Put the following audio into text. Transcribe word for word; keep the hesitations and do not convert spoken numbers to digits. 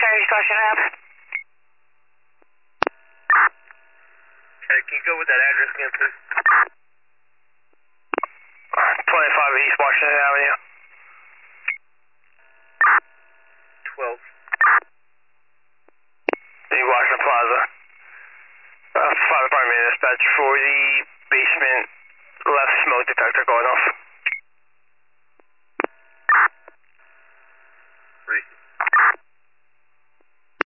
Sorry, East Washington Ave. Okay, can you go with that address again, please? twenty-five East Washington Avenue. twelve. East Washington Plaza. Uh, fire department dispatch for the basement left smoke detector going off.